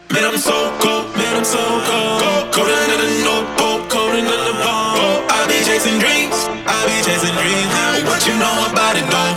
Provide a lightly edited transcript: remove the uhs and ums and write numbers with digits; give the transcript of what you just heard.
Man, I'm so cold, man, I'm so cold. Colder than the North Pole, colder than the pole. I be chasing dreams, I be chasing dreams. What you know about it, though?